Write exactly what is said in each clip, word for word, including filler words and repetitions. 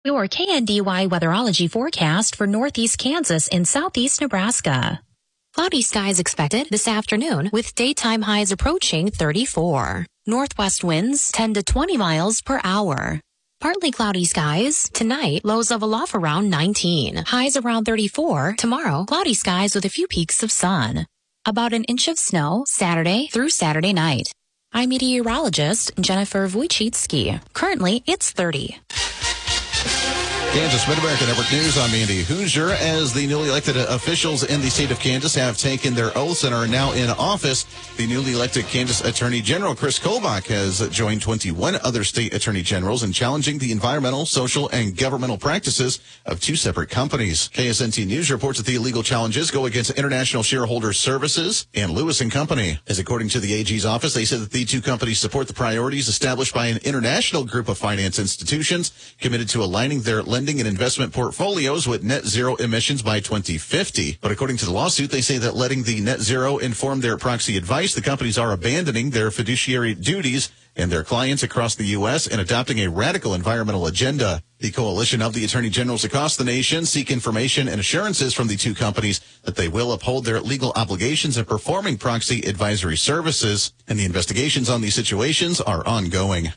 Your K N D Y weatherology forecast for northeast Kansas and southeast Nebraska. Cloudy skies expected this afternoon with daytime highs approaching thirty-four. Northwest winds ten to twenty miles per hour. Partly cloudy skies. Tonight, lows level off around nineteen. Highs around thirty-four. Tomorrow, cloudy skies with a few peaks of sun. About an inch of snow Saturday through Saturday night. I'm meteorologist Jennifer Wojcicki. Currently, it's thirty. Kansas Mid-America Network News. I'm Andy Hoosier. As the newly elected officials in the state of Kansas have taken their oaths and are now in office, the newly elected Kansas Attorney General Chris Kobach has joined twenty-one other state attorney generals in challenging the environmental, social, and governmental practices of two separate companies. K S N T News reports that the illegal challenges go against International Shareholder Services and Lewis and Company. As according to the A G's office, they said that the two companies support the priorities established by an international group of finance institutions committed to aligning their lending and investment portfolios with net zero emissions by twenty fifty. But according to the lawsuit, they say that letting the net zero inform their proxy advice, the companies are abandoning their fiduciary duties and their clients across the U S and adopting a radical environmental agenda. The coalition of the attorney generals across the nation seek information and assurances from the two companies that they will uphold their legal obligations in performing proxy advisory services, and the investigations on these situations are ongoing.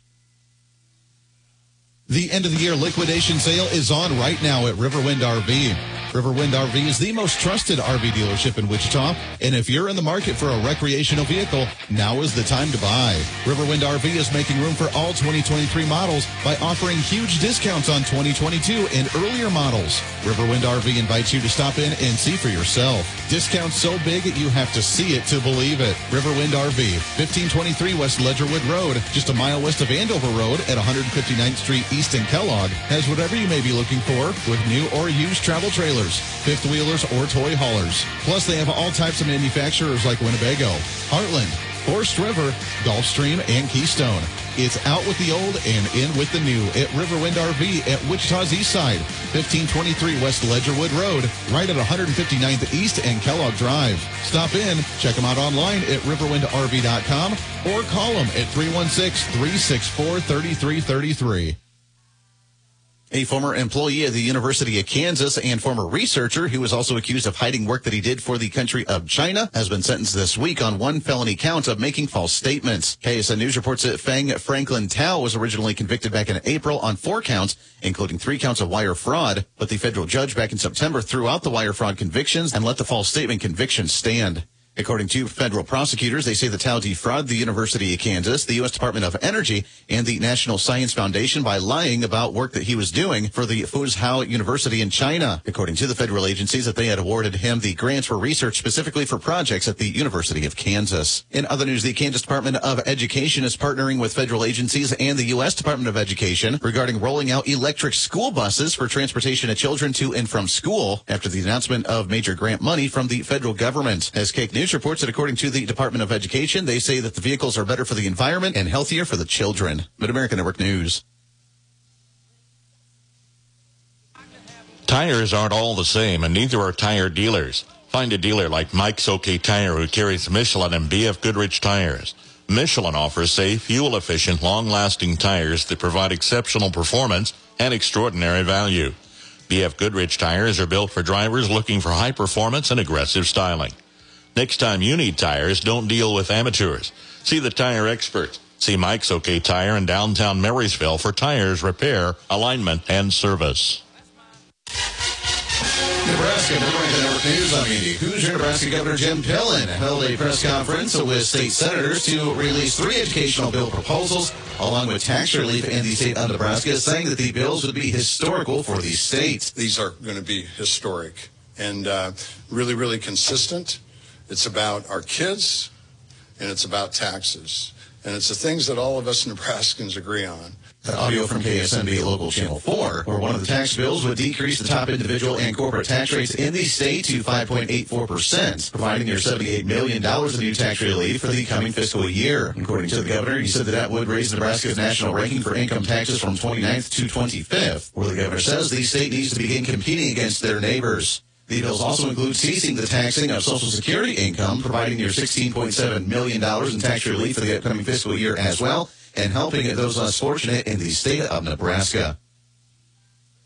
The end-of-the-year liquidation sale is on right now at Riverwind R V. Riverwind R V is the most trusted R V dealership in Wichita, and if you're in the market for a recreational vehicle, now is the time to buy. Riverwind R V is making room for all twenty twenty-three models by offering huge discounts on twenty twenty-two and earlier models. Riverwind R V invites you to stop in and see for yourself. Discounts so big you have to see it to believe it. Riverwind R V, fifteen twenty-three West Ledgerwood Road, just a mile west of Andover Road at one fifty-ninth Street East in Kellogg, has whatever you may be looking for with new or used travel trailers, fifth wheelers, or toy haulers. Plus, they have all types of manufacturers like Winnebago, Heartland, Forest River, Gulfstream, and Keystone. It's out with the old and in with the new at Riverwind R V at Wichita's East Side, fifteen twenty-three West Ledgerwood Road, right at one fifty-ninth East and Kellogg Drive. Stop in, check them out online at riverwind r v dot com, or call them at three one six, three six four, three three three three. A former employee of the University of Kansas and former researcher who was also accused of hiding work that he did for the country of China has been sentenced this week on one felony count of making false statements. K S N News reports that Feng Franklin Tao was originally convicted back in April on four counts, including three counts of wire fraud, but the federal judge back in September threw out the wire fraud convictions and let the false statement conviction stand. According to federal prosecutors, they say the Tao defrauded the University of Kansas, the U S Department of Energy, and the National Science Foundation by lying about work that he was doing for the Fuzhou University in China. According to the federal agencies, that they had awarded him the grants for research specifically for projects at the University of Kansas. In other news, the Kansas Department of Education is partnering with federal agencies and the U S Department of Education regarding rolling out electric school buses for transportation of children to and from school after the announcement of major grant money from the federal government. As Cake News reports that according to the Department of Education, they say that the vehicles are better for the environment and healthier for the children. Mid-America Network News. Tires aren't all the same, and neither are tire dealers. Find a dealer like Mike's OK Tire who carries Michelin and B F Goodrich tires. Michelin offers safe, fuel-efficient, long-lasting tires that provide exceptional performance and extraordinary value. B F Goodrich tires are built for drivers looking for high performance and aggressive styling. Next time you need tires, don't deal with amateurs. See the tire experts. See Mike's OK Tire in downtown Marysville for tires, repair, alignment, and service. Nebraska Network News. I'm Andy Hoosier. Nebraska Governor Jim Pillen held a press conference with state senators to release three educational bill proposals along with tax relief in the state of Nebraska, saying that the bills would be historical for the state. These are going to be historic and uh, really, really consistent. It's about our kids, and it's about taxes. And it's the things that all of us Nebraskans agree on. Audio from K S N B Local Channel four, where one of the tax bills would decrease the top individual and corporate tax rates in the state to five point eight four percent, providing near seventy-eight million dollars in new tax relief for the coming fiscal year. According to the governor, he said that that would raise Nebraska's national ranking for income taxes from twenty-ninth to twenty-fifth, where the governor says the state needs to begin competing against their neighbors. The bills also include ceasing the taxing of Social Security income, providing near sixteen point seven million dollars in tax relief for the upcoming fiscal year as well, and helping those less fortunate in the state of Nebraska.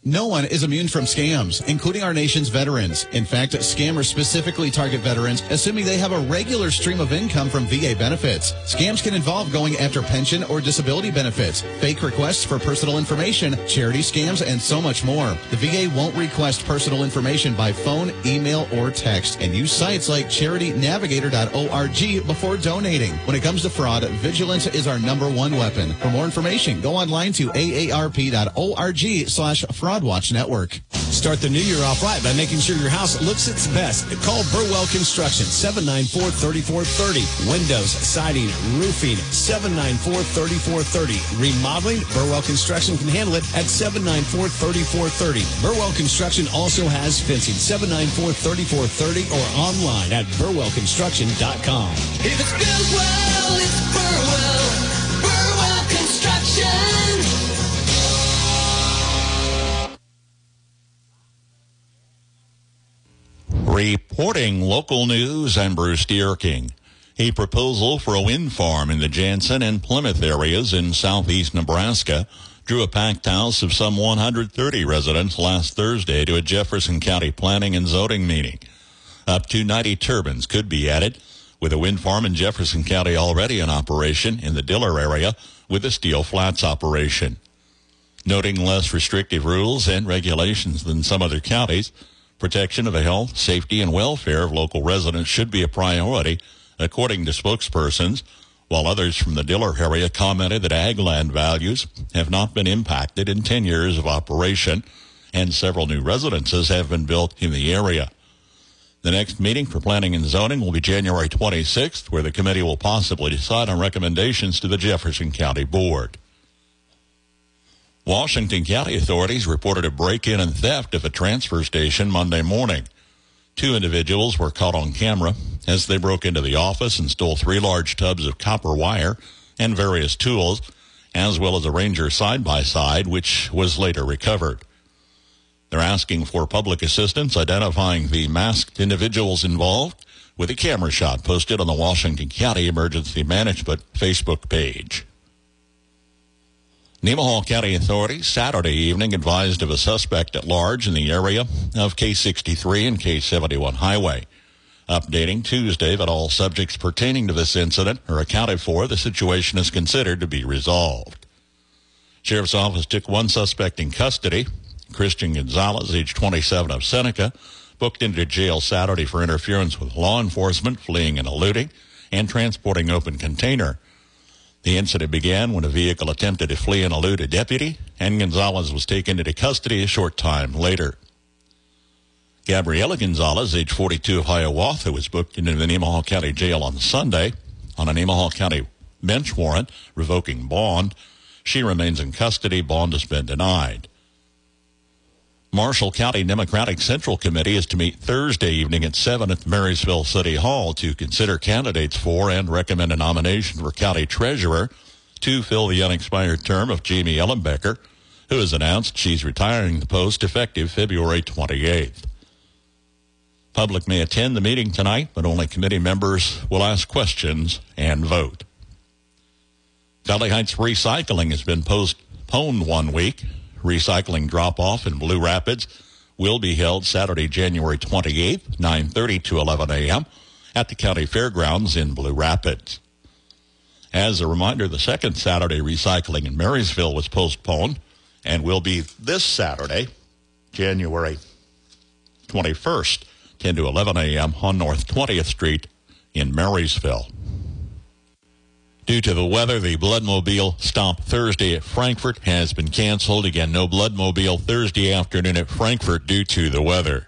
No one is immune from scams, including our nation's veterans. In fact, scammers specifically target veterans, assuming they have a regular stream of income from V A benefits. Scams can involve going after pension or disability benefits, fake requests for personal information, charity scams, and so much more. The V A won't request personal information by phone, email, or text, and use sites like charity navigator dot org before donating. When it comes to fraud, vigilance is our number one weapon. For more information, go online to A A R P dot org slash fraud watch network. Start the new year off right by making sure your house looks its best. Call Burwell Construction, seven nine four, three four three zero. Windows, siding, roofing, seven nine four, three four three zero. Remodeling, Burwell Construction can handle it at seven nine four, three four three zero. Burwell Construction also has fencing, seven nine four, three four three zero, or online at burwell construction dot com. If it's built well, it's Burwell. Burwell Construction. Reporting local news, I'm Bruce Deerking. A proposal for a wind farm in the Jansen and Plymouth areas in southeast Nebraska drew a packed house of some one hundred thirty residents last Thursday to a Jefferson County Planning and Zoning meeting. Up to ninety turbines could be added, with a wind farm in Jefferson County already in operation in the Diller area with a Steel Flats operation. Noting less restrictive rules and regulations than some other counties, protection of the health, safety, and welfare of local residents should be a priority, according to spokespersons, while others from the Diller area commented that ag land values have not been impacted in ten years of operation, and several new residences have been built in the area. The next meeting for Planning and Zoning will be January twenty-sixth, where the committee will possibly decide on recommendations to the Jefferson County Board. Washington County authorities reported a break-in and theft of a transfer station Monday morning. Two individuals were caught on camera as they broke into the office and stole three large tubs of copper wire and various tools, as well as a Ranger side-by-side, which was later recovered. They're asking for public assistance identifying the masked individuals involved, with a camera shot posted on the Washington County Emergency Management Facebook page. Nemaha County authorities Saturday evening advised of a suspect at large in the area of K sixty-three and K seventy-one highway. Updating Tuesday that all subjects pertaining to this incident are accounted for, the situation is considered to be resolved. Sheriff's Office took one suspect in custody. Christian Gonzalez, age twenty-seven, of Seneca, booked into jail Saturday for interference with law enforcement, fleeing and eluding, and transporting an open container. The incident began when a vehicle attempted to flee and elude a deputy, and Gonzalez was taken into custody a short time later. Gabriela Gonzalez, age forty-two, of Hiawatha, was booked into the Nemaha County Jail on Sunday on a Nemaha County bench warrant revoking bond. She remains in custody. Bond has been denied. Marshall County Democratic Central Committee is to meet Thursday evening at seven at Marysville City Hall to consider candidates for and recommend a nomination for county treasurer to fill the unexpired term of Jamie Ellenbecker, who has announced she's retiring the post effective February twenty-eighth. Public may attend the meeting tonight, but only committee members will ask questions and vote. Valley Heights recycling has been postponed one week. Recycling drop-off in Blue Rapids will be held Saturday, January twenty-eighth, nine thirty to eleven a.m. at the County Fairgrounds in Blue Rapids. As a reminder, the second Saturday recycling in Marysville was postponed and will be this Saturday, January twenty-first, ten to eleven a.m. on North twentieth Street in Marysville. Due to the weather, the Bloodmobile stop Thursday at Frankfort has been canceled. Again, no Bloodmobile Thursday afternoon at Frankfort due to the weather.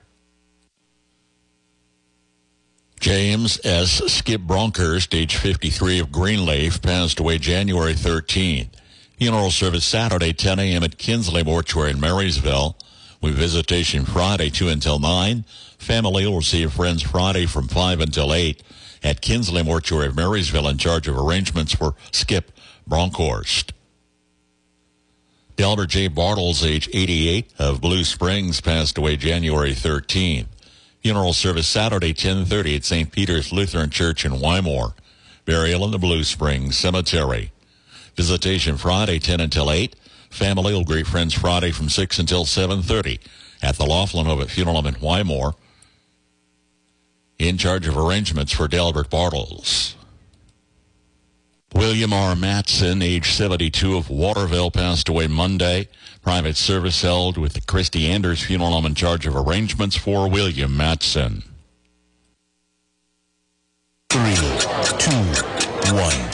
James S. Skip Bronkhurst, age fifty-three, of Greenleaf, passed away January thirteenth. Funeral service Saturday, ten a.m. at Kinsley Mortuary in Marysville, with visitation Friday, two until nine. Family will receive friends Friday from five until eight. At Kinsley Mortuary of Marysville, in charge of arrangements for Skip Bronkhurst. Delbert J. Bartles, age eighty-eight, of Blue Springs, passed away January thirteenth. Funeral service Saturday, ten thirty at Saint Peter's Lutheran Church in Wymore. Burial in the Blue Springs Cemetery. Visitation Friday, ten until eight. Family will greet friends Friday from six until seven thirty at the Laughlin Ovid Funeral Home in Wymore. In charge of arrangements for Delbert Bartles. William R. Matson, age seventy-two, of Waterville, passed away Monday. Private service held with the Christy Anders Funeral Home in charge of arrangements for William Matson. Three, two, one.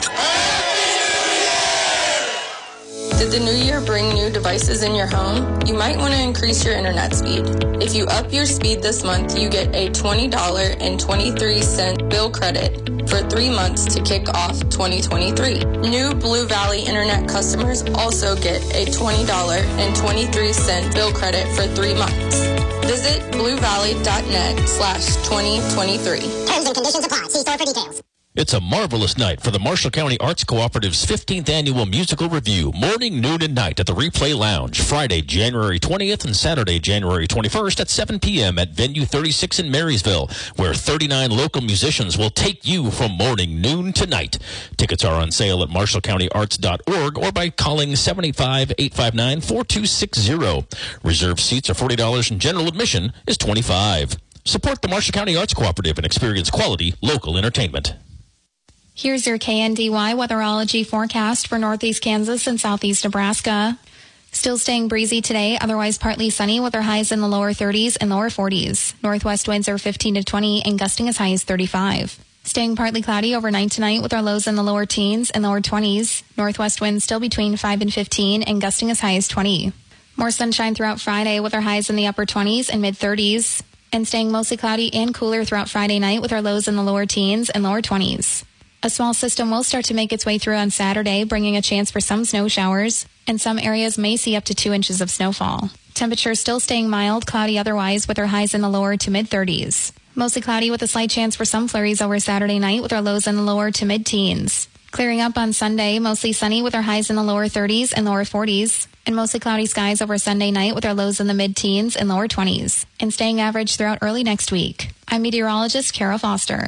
Did the new year bring new devices in your home? You might want to increase your internet speed. If you up your speed this month, you get a twenty dollars and twenty-three cents bill credit for three months to kick off twenty twenty-three. New Blue Valley Internet customers also get a twenty dollars and twenty-three cents bill credit for three months. Visit bluevalley.net slash 2023. Terms and conditions apply. See store for details. It's a marvelous night for the Marshall County Arts Cooperative's fifteenth Annual Musical Review, morning, noon, and night at the Replay Lounge, Friday, January twentieth and Saturday, January twenty-first at seven p.m. at Venue thirty-six in Marysville, where thirty-nine local musicians will take you from morning, noon to night. Tickets are on sale at marshall county arts dot org or by calling seven eight five, eight five nine, four two six zero. Reserved seats are forty dollars and general admission is twenty-five dollars. Support the Marshall County Arts Cooperative and experience quality local entertainment. Here's your K N D Y weatherology forecast for northeast Kansas and southeast Nebraska. Still staying breezy today, otherwise partly sunny with our highs in the lower thirties and lower forties. Northwest winds are fifteen to twenty and gusting as high as thirty-five. Staying partly cloudy overnight tonight with our lows in the lower teens and lower twenties. Northwest winds still between five and fifteen and gusting as high as twenty. More sunshine throughout Friday with our highs in the upper twenties and mid thirties. And staying mostly cloudy and cooler throughout Friday night with our lows in the lower teens and lower twenties. A small system will start to make its way through on Saturday, bringing a chance for some snow showers, and some areas may see up to two inches of snowfall. Temperatures still staying mild, cloudy otherwise, with our highs in the lower to mid-thirties. Mostly cloudy with a slight chance for some flurries over Saturday night with our lows in the lower to mid-teens. Clearing up on Sunday, mostly sunny with our highs in the lower thirties and lower forties. And mostly cloudy skies over Sunday night with our lows in the mid-teens and lower twenties. And staying average throughout early next week. I'm meteorologist Kara Foster.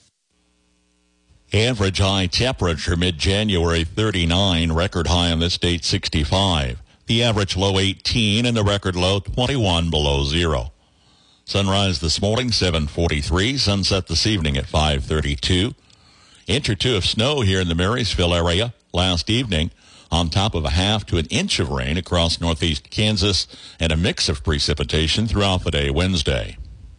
Average high temperature mid-January thirty-nine, record high on this date sixty-five. The average low eighteen and the record low twenty-one below zero. Sunrise this morning seven forty-three, sunset this evening at five thirty-two. Inch or two of snow here in the Marysville area last evening, on top of a half to an inch of rain across northeast Kansas and a mix of precipitation throughout the day Wednesday.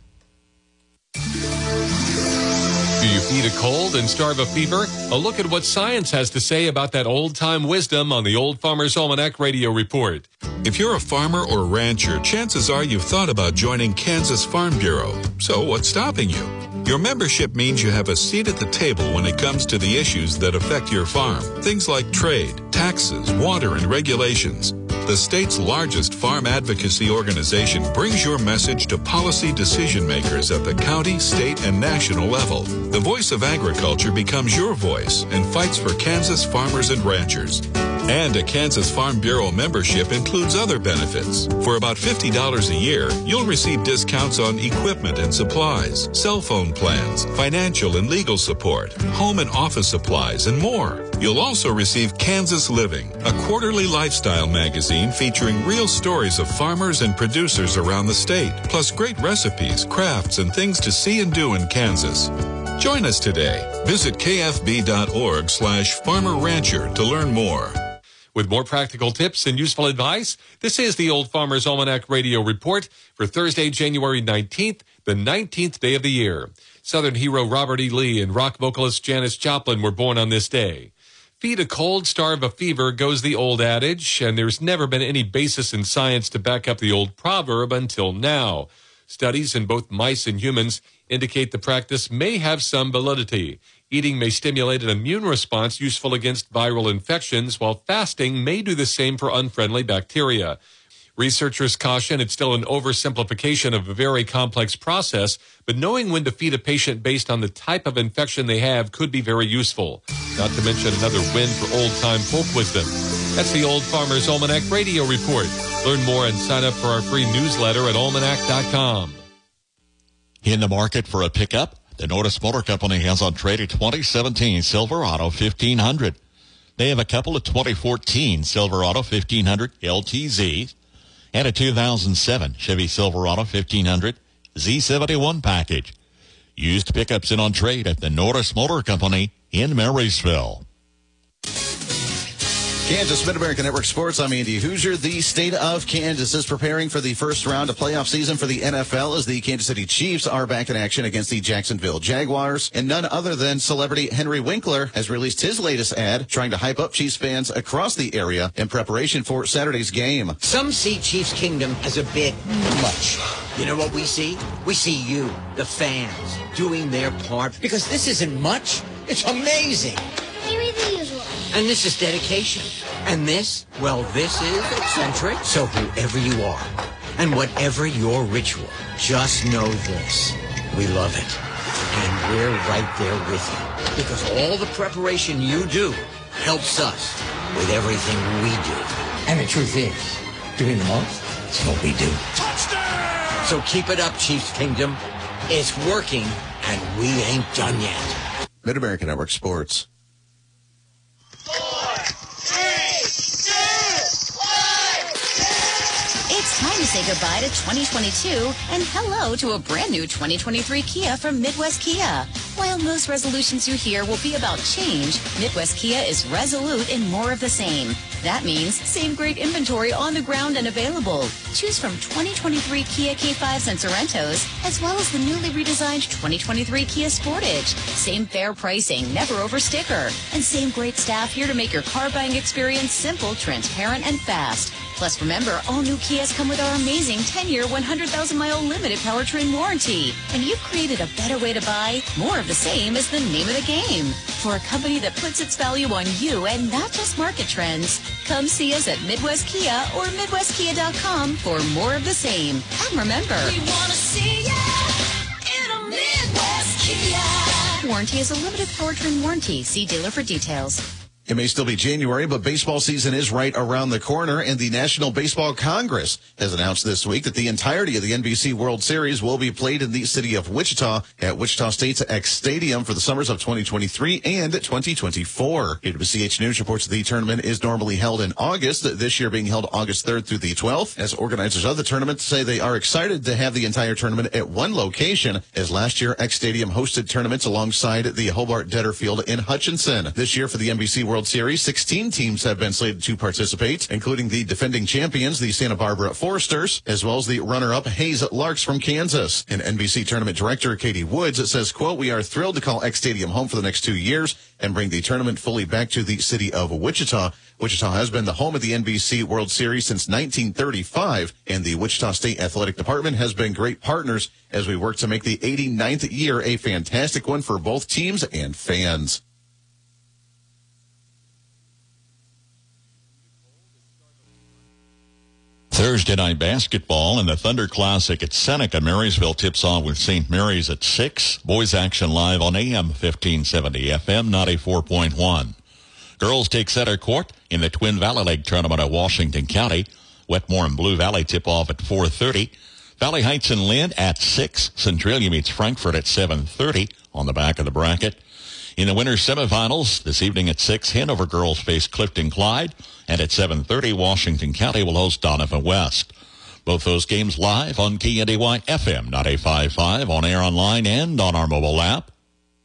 Do you feed a cold and starve a fever? A look at what science has to say about that old-time wisdom on the Old Farmer's Almanac Radio Report. If you're a farmer or rancher, chances are you've thought about joining Kansas Farm Bureau. So what's stopping you? Your membership means you have a seat at the table when it comes to the issues that affect your farm. Things like trade, taxes, water, and regulations. The state's largest farm advocacy organization brings your message to policy decision makers at the county, state, and national level. The voice of agriculture becomes your voice and fights for Kansas farmers and ranchers. And a Kansas Farm Bureau membership includes other benefits. For about fifty dollars a year, you'll receive discounts on equipment and supplies, cell phone plans, financial and legal support, home and office supplies, and more. You'll also receive Kansas Living, a quarterly lifestyle magazine featuring real stories of farmers and producers around the state, plus great recipes, crafts, and things to see and do in Kansas. Join us today. Visit kfb.org slash farmer rancher to learn more. With more practical tips and useful advice, this is the Old Farmer's Almanac Radio Report for Thursday, January nineteenth, the nineteenth day of the year. Southern hero Robert E. Lee and rock vocalist Janis Joplin were born on this day. Feed a cold, starve a fever goes the old adage, and there's never been any basis in science to back up the old proverb until now. Studies in both mice and humans indicate the practice may have some validity. Eating may stimulate an immune response useful against viral infections, while fasting may do the same for unfriendly bacteria. Researchers caution it's still an oversimplification of a very complex process, but knowing when to feed a patient based on the type of infection they have could be very useful. Not to mention another win for old-time folk wisdom. That's the Old Farmer's Almanac Radio Report. Learn more and sign up for our free newsletter at almanac dot com. In the market for a pickup, the Nordis Motor Company has on trade a twenty seventeen Silverado fifteen hundred. They have a couple of twenty fourteen Silverado fifteen hundred L T Zs and a two thousand seven Chevy Silverado fifteen hundred Z seventy-one package. Used pickups in on trade at the Norris Motor Company in Marysville. Kansas Mid-American Network Sports. I'm Andy Hoosier. The state of Kansas is preparing for the first round of playoff season for the N F L as the Kansas City Chiefs are back in action against the Jacksonville Jaguars. And none other than celebrity Henry Winkler has released his latest ad trying to hype up Chiefs fans across the area in preparation for Saturday's game. Some see Chiefs Kingdom as a bit much. You know what we see? We see you, the fans, doing their part. Because this isn't much. It's amazing. Maybe the usual. And this is dedication. And this, well, this is eccentric. So whoever you are, and whatever your ritual, just know this. We love it. And we're right there with you. Because all the preparation you do helps us with everything we do. And the truth is, doing the most is what we do. Touchdown! So keep it up, Chiefs Kingdom. It's working, and we ain't done yet. Mid-American Network Sports. It's time to say goodbye to twenty twenty-two and hello to a brand new twenty twenty-three Kia from Midwest Kia. While most resolutions you hear will be about change, Midwest Kia is resolute in more of the same. That means same great inventory on the ground and available. Choose from twenty twenty-three Kia K fives and Sorrentos, as well as the newly redesigned twenty twenty-three Kia Sportage. Same fair pricing, never over sticker. And same great staff here to make your car buying experience simple, transparent, and fast. Plus, remember, all new Kias come with our amazing ten-year, one hundred thousand mile limited powertrain warranty. And you've created a better way to buy. More of the same is the name of the game. For a company that puts its value on you and not just market trends, come see us at Midwest Kia or Midwest Kia dot com for more of the same. And remember, We want to see ya in a Midwest Kia. warranty is a limited powertrain warranty. See dealer for details. It may still be January, but baseball season is right around the corner, and the National Baseball Congress has announced this week that the entirety of the N B C World Series will be played in the city of Wichita at Wichita State's X Stadium for the summers of twenty twenty-three and twenty twenty-four. A W C H News reports the tournament is normally held in August, this year being held August third through the twelfth, as organizers of the tournament say they are excited to have the entire tournament at one location, as last year X Stadium hosted tournaments alongside the Hobart Detter Field in Hutchinson. This year for the N B C World Series, sixteen teams have been slated to participate, including the defending champions, the Santa Barbara Foresters, as well as the runner-up Hayes Larks from Kansas. And N B C tournament director Katie Woods says, quote, "We are thrilled to call X Stadium home for the next two years and bring the tournament fully back to the city of Wichita. Wichita has been the home of the N B C World Series since nineteen thirty-five, and the Wichita State Athletic Department has been great partners as we work to make the eighty-ninth year a fantastic one for both teams and fans." Thursday night basketball and the Thunder Classic at Seneca. Marysville tips on with Saint Mary's at six. Boys action live on A M fifteen seventy, F M ninety-four point one. Girls take center court in the Twin Valley League tournament at Washington County. Wetmore and Blue Valley tip off at four thirty. Valley Heights and Lynn at six. Centralia meets Frankfort at seven thirty on the back of the bracket. In the winter semifinals, this evening at six, Hanover girls face Clifton Clyde, and at seven thirty, Washington County will host Donovan West. Both those games live on K N D Y F M ninety-five point five, on air online and on our mobile app.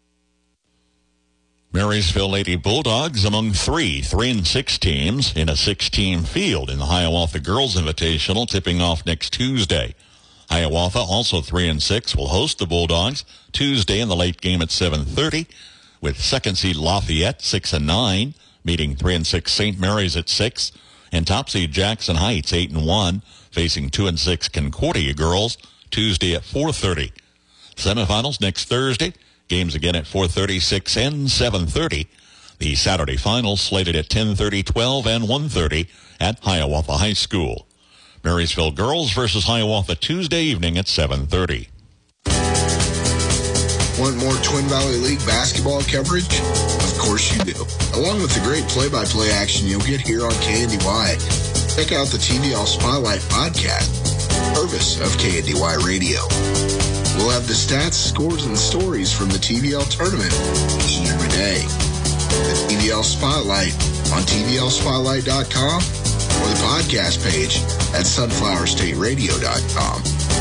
Marysville Lady Bulldogs among three, three and six teams in a six-team field in the Hiawatha Girls Invitational, tipping off next Tuesday. Hiawatha, also three and six, will host the Bulldogs Tuesday in the late game at seven thirty. With second seed Lafayette, six and nine, meeting three and six Saint Mary's at six, and top seed Jackson Heights, eight and one, facing two and six Concordia girls Tuesday at four thirty. Semifinals next Thursday, games again at four thirty, six and seven thirty. The Saturday finals slated at ten thirty, twelve and one thirty at Hiawatha High School. Marysville girls versus Hiawatha Tuesday evening at seven thirty. Want more Twin Valley League basketball coverage? Of course you do. Along with the great play-by-play action you'll get here on K N D Y, check out the T V L Spotlight podcast, service of K N D Y Radio. We'll have the stats, scores, and stories from the T V L tournament each and every day. The T V L Spotlight, on T V L Spotlight dot com or the podcast page at sunflower state radio dot com.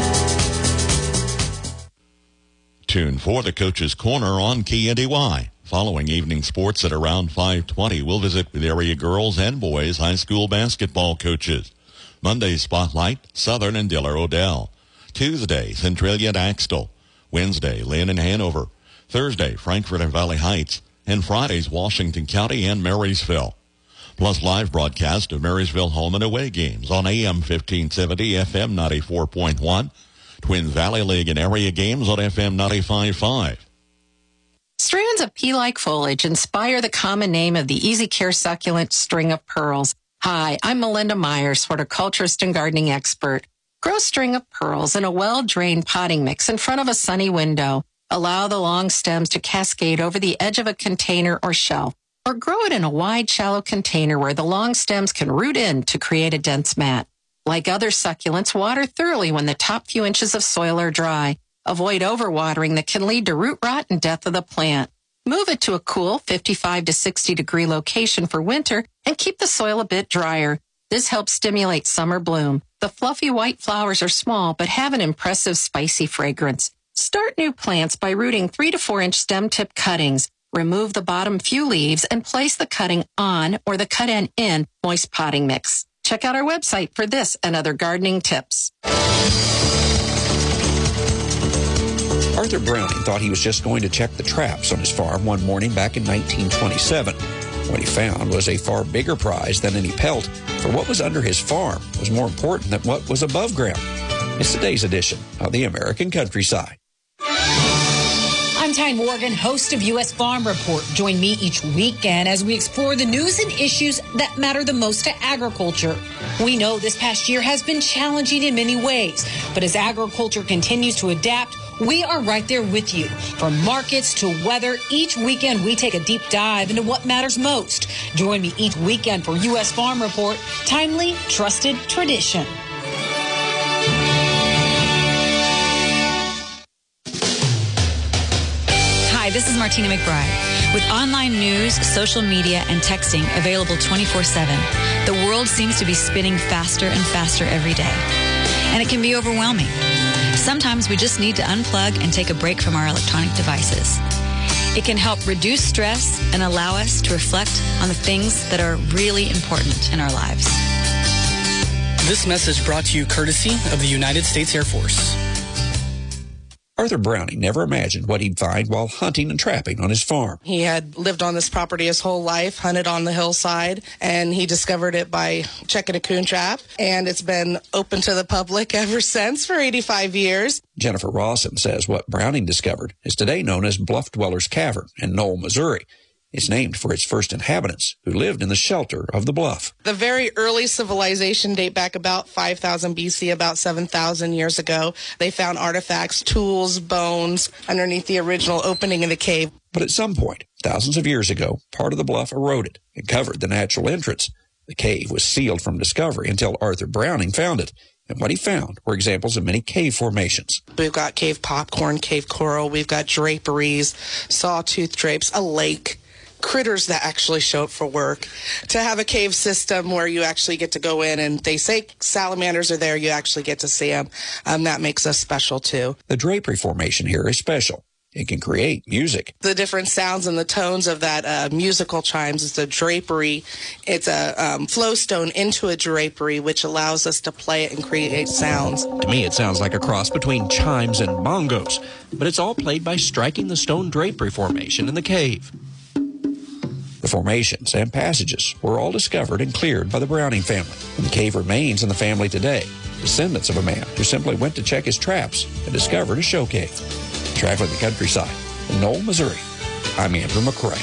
Tune for the Coach's Corner on K N D Y. Following evening sports at around five twenty, we'll visit with area girls and boys high school basketball coaches. Monday, Spotlight, Southern and Diller Odell. Tuesday, Centralia and Axtell. Wednesday, Lynn and Hanover. Thursday, Frankfort and Valley Heights. And Fridays, Washington County and Marysville. Plus live broadcast of Marysville home and away games on A M fifteen seventy, F M ninety-four point one. Twin Valley League and area games on F M ninety-five point five. Strands of pea-like foliage inspire the common name of the Easy Care succulent string of pearls. Hi, I'm Melinda Myers, horticulturist and gardening expert. Grow string of pearls in a well-drained potting mix in front of a sunny window. Allow the long stems to cascade over the edge of a container or shelf, or grow it in a wide, shallow container where the long stems can root in to create a dense mat. Like other succulents, water thoroughly when the top few inches of soil are dry. Avoid overwatering that can lead to root rot and death of the plant. Move it to a cool fifty-five to sixty degree location for winter and keep the soil a bit drier. This helps stimulate summer bloom. The fluffy white flowers are small but have an impressive spicy fragrance. Start new plants by rooting three to four inch stem tip cuttings. Remove the bottom few leaves and place the cutting on or the cut end in moist potting mix. Check out our website for this and other gardening tips. Arthur Browning thought he was just going to check the traps on his farm one morning back in nineteen twenty-seven. What he found was a far bigger prize than any pelt, for what was under his farm was more important than what was above ground. It's today's edition of the American Countryside. I'm Ty Morgan, host of U S Farm Report. Join me each weekend as we explore the news and issues that matter the most to agriculture. We know this past year has been challenging in many ways, but as agriculture continues to adapt, we are right there with you. From markets to weather, each weekend we take a deep dive into what matters most. Join me each weekend for U S Farm Report, timely, trusted tradition. Hi, this is Martina McBride. With online news, social media, and texting available twenty-four seven, the world seems to be spinning faster and faster every day. And it can be overwhelming. Sometimes we just need to unplug and take a break from our electronic devices. It can help reduce stress and allow us to reflect on the things that are really important in our lives. This message brought to you courtesy of the United States Air Force. Arthur Browning never imagined what he'd find while hunting and trapping on his farm. He had lived on this property his whole life, hunted on the hillside, and he discovered it by checking a coon trap, and it's been open to the public ever since for eighty-five years. Jennifer Rawson says what Browning discovered is today known as Bluff Dwellers Cavern in Knoll, Missouri. It's named for its first inhabitants who lived in the shelter of the bluff. The very early civilization date back about five thousand B C, about seven thousand years ago. They found artifacts, tools, bones underneath the original opening of the cave. But at some point, thousands of years ago, part of the bluff eroded and covered the natural entrance. The cave was sealed from discovery until Arthur Browning found it. And what he found were examples of many cave formations. We've got cave popcorn, cave coral, we've got draperies, sawtooth drapes, a lake. Critters that actually show up for work. To have a cave system where you actually get to go in and they say salamanders are there, you actually get to see them. Um, that makes us special too. The drapery formation here is special. It can create music. The different sounds and the tones of that uh, musical chimes is a drapery. It's a um, flow stone into a drapery, which allows us to play it and create sounds. To me, it sounds like a cross between chimes and bongos, but it's all played by striking the stone drapery formation in the cave. The formations and passages were all discovered and cleared by the Browning family, and the cave remains in the family today, descendants of a man who simply went to check his traps and discovered a show cave. Traveling the countryside in Knoll, Missouri, I'm Andrew McCrae.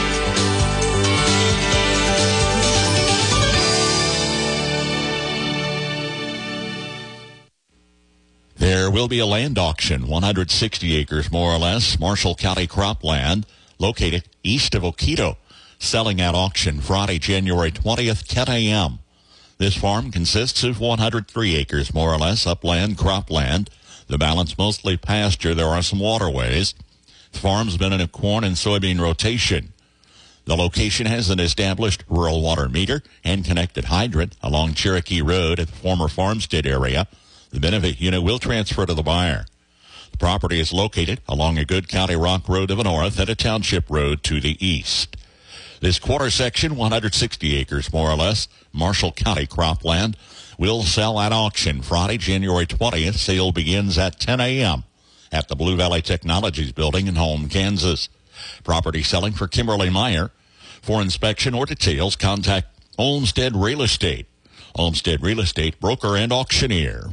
There will be a land auction, one hundred sixty acres more or less, Marshall County cropland, located east of Oquito. Selling at auction Friday, January twentieth, ten a.m. This farm consists of one hundred three acres, more or less, upland, cropland. The balance mostly pasture. There are some waterways. The farm's been in a corn and soybean rotation. The location has an established rural water meter and connected hydrant along Cherokee Road at the former Farmstead area. The benefit unit will transfer to the buyer. The property is located along a Good County Rock Road to the north and a Township Road to the east. This quarter section, one hundred sixty acres more or less, Marshall County cropland, will sell at auction Friday, January twentieth. Sale begins at ten a.m. at the Blue Valley Technologies Building in Holme, Kansas. Property selling for Kimberly Meyer. For inspection or details, contact Olmsted Real Estate. Olmsted Real Estate, broker and auctioneer.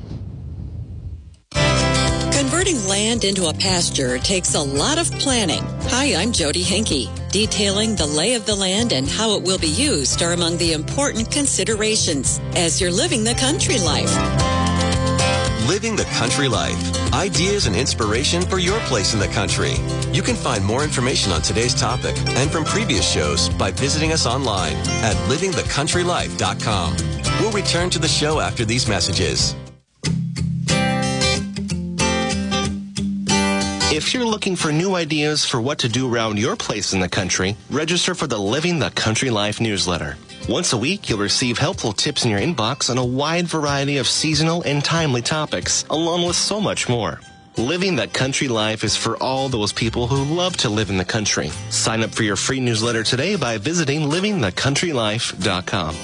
Converting land into a pasture takes a lot of planning. Hi, I'm Jody Henke. Detailing the lay of the land and how it will be used are among the important considerations as you're living the country life. Living the Country Life. Ideas and inspiration for your place in the country. You can find more information on today's topic and from previous shows by visiting us online at living the country life dot com. We'll return to the show after these messages. If you're looking for new ideas for what to do around your place in the country, register for the Living the Country Life newsletter. Once a week, you'll receive helpful tips in your inbox on a wide variety of seasonal and timely topics, along with so much more. Living the Country Life is for all those people who love to live in the country. Sign up for your free newsletter today by visiting living the country life dot com.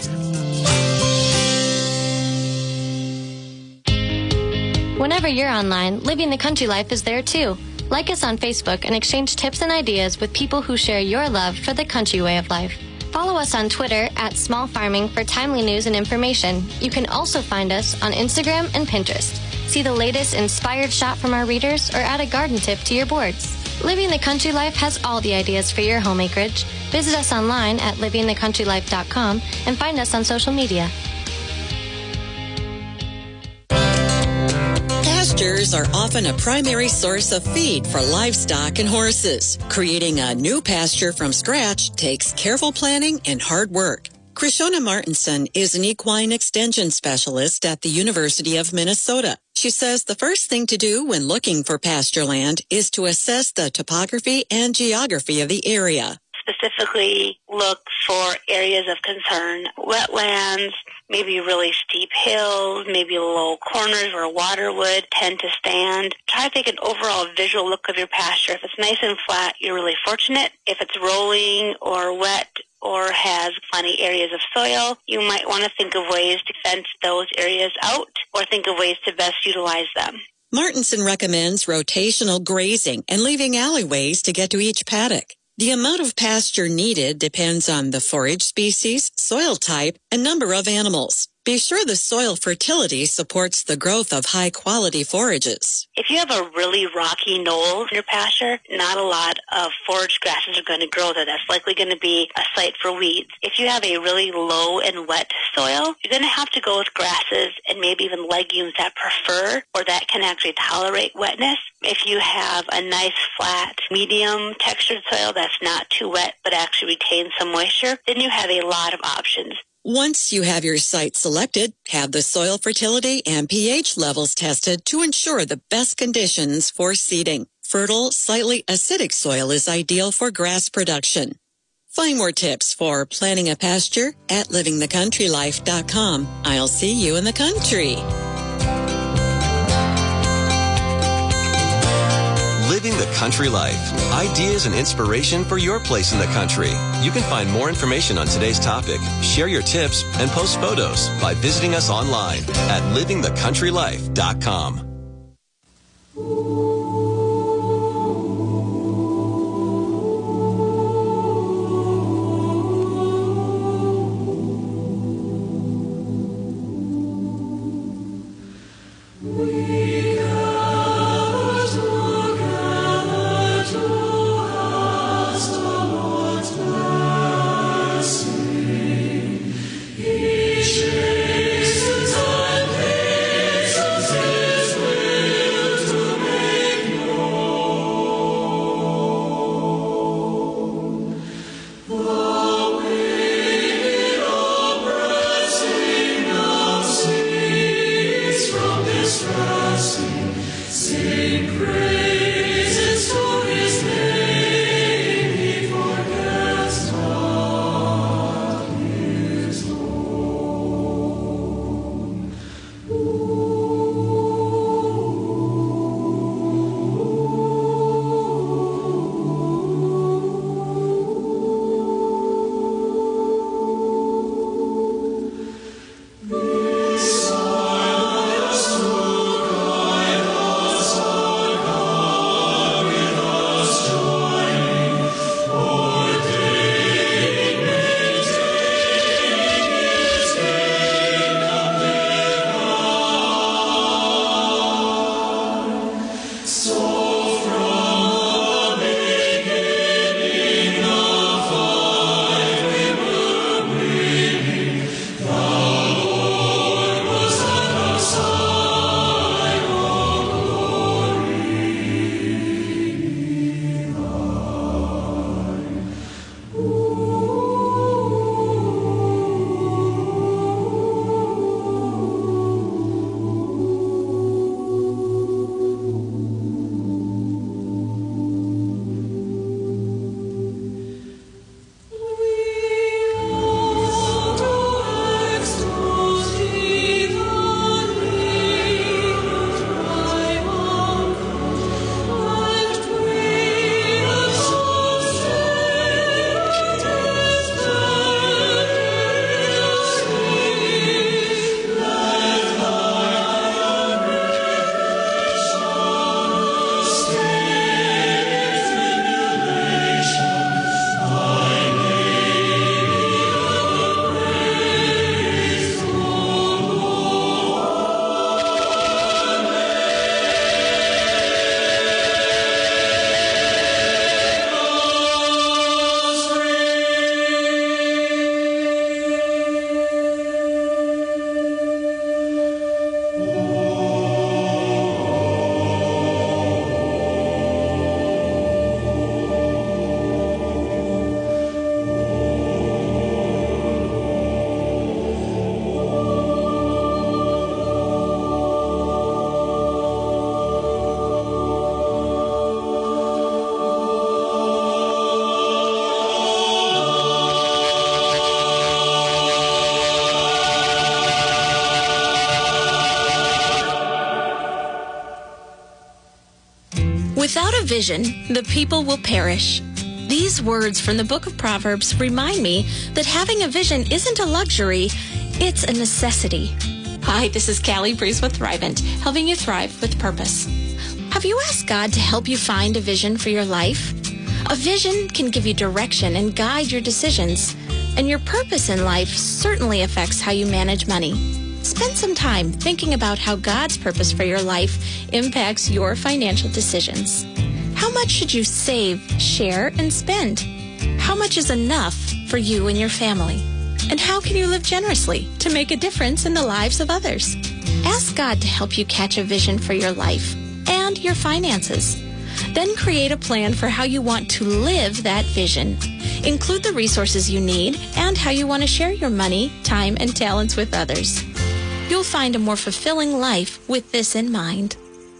Whenever you're online, Living the Country Life is there too. Like us on Facebook and exchange tips and ideas with people who share your love for the country way of life. Follow us on Twitter at Small Farming for timely news and information. You can also find us on Instagram and Pinterest. See the latest inspired shot from our readers or add a garden tip to your boards. Living the Country Life has all the ideas for your home acreage. Visit us online at living the country life dot com and find us on social media. Pastures are often a primary source of feed for livestock and horses. Creating a new pasture from scratch takes careful planning and hard work. Krishona Martinson is an equine extension specialist at the University of Minnesota. She says the first thing to do when looking for pasture land is to assess the topography and geography of the area. Specifically look for areas of concern, wetlands, maybe really steep hills, maybe low corners where water would tend to stand. Try to take an overall visual look of your pasture. If it's nice and flat, you're really fortunate. If it's rolling or wet or has funny areas of soil, you might want to think of ways to fence those areas out or think of ways to best utilize them. Martinson recommends rotational grazing and leaving alleyways to get to each paddock. The amount of pasture needed depends on the forage species, soil type, and number of animals. Be sure the soil fertility supports the growth of high-quality forages. If you have a really rocky knoll in your pasture, not a lot of forage grasses are going to grow there. That's likely going to be a site for weeds. If you have a really low and wet soil, you're going to have to go with grasses and maybe even legumes that prefer or that can actually tolerate wetness. If you have a nice, flat, medium textured soil that's not too wet but actually retains some moisture, then you have a lot of options. Once you have your site selected, have the soil fertility and pH levels tested to ensure the best conditions for seeding. Fertile, slightly acidic soil is ideal for grass production. Find more tips for planning a pasture at living the country life dot com. I'll see you in the country. Living the Country Life. Ideas and inspiration for your place in the country. You can find more information on today's topic, share your tips, and post photos by visiting us online at living the country life dot com. Praise to his name, he forgets not. Without a vision, the people will perish. These words from the book of Proverbs remind me that having a vision isn't a luxury, it's a necessity. Hi, this is Callie Breeze with Thrivent, helping you thrive with purpose. Have you asked God to help you find a vision for your life? A vision can give you direction and guide your decisions, and your purpose in life certainly affects how you manage money. Spend some time thinking about how God's purpose for your life impacts your financial decisions. How much should you save, share, and spend? How much is enough for you and your family? And how can you live generously to make a difference in the lives of others? Ask God to help you catch a vision for your life and your finances. Then create a plan for how you want to live that vision. Include the resources you need and how you want to share your money, time, and talents with others. You'll find a more fulfilling life with this in mind.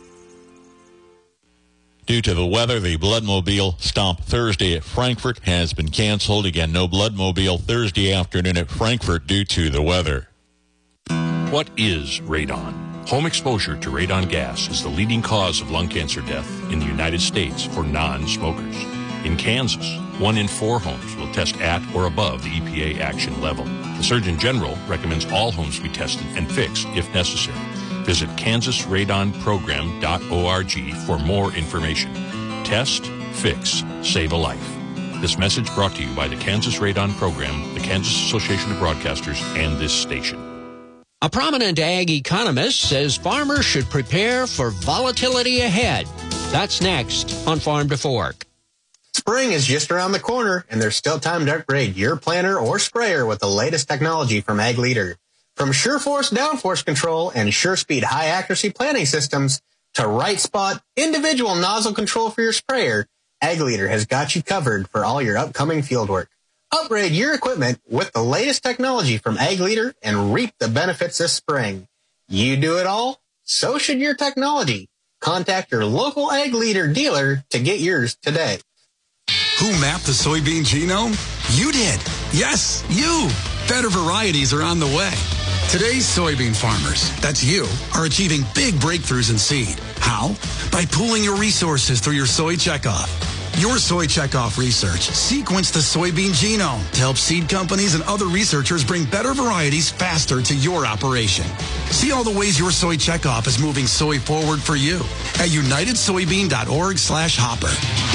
Due to the weather, the Bloodmobile stop Thursday at Frankfort has been canceled. Again, no Bloodmobile Thursday afternoon at Frankfort due to the weather. What is radon? Home exposure to radon gas is the leading cause of lung cancer death in the United States for non-smokers. In Kansas, one in four homes will test at or above the E P A action level. The Surgeon General recommends all homes be tested and fixed if necessary. Visit kansas radon program dot org for more information. Test, fix, save a life. This message brought to you by the Kansas Radon Program, the Kansas Association of Broadcasters, and this station. A prominent ag economist says farmers should prepare for volatility ahead. That's next on Farm to Fork. Spring is just around the corner, and there's still time to upgrade your planter or sprayer with the latest technology from Ag Leader. From SureForce downforce control and SureSpeed high accuracy planting systems to right spot individual nozzle control for your sprayer, Ag Leader has got you covered for all your upcoming field work. Upgrade your equipment with the latest technology from Ag Leader and reap the benefits this spring. You do it all, so should your technology. Contact your local Ag Leader dealer to get yours today. Who mapped the soybean genome? You did. Yes, you. Better varieties are on the way. Today's soybean farmers, that's you, are achieving big breakthroughs in seed. How? By pooling your resources through your Soy Checkoff. Your Soy Checkoff research sequenced the soybean genome to help seed companies and other researchers bring better varieties faster to your operation. See all the ways your Soy Checkoff is moving soy forward for you at united soybean dot org slash hopper.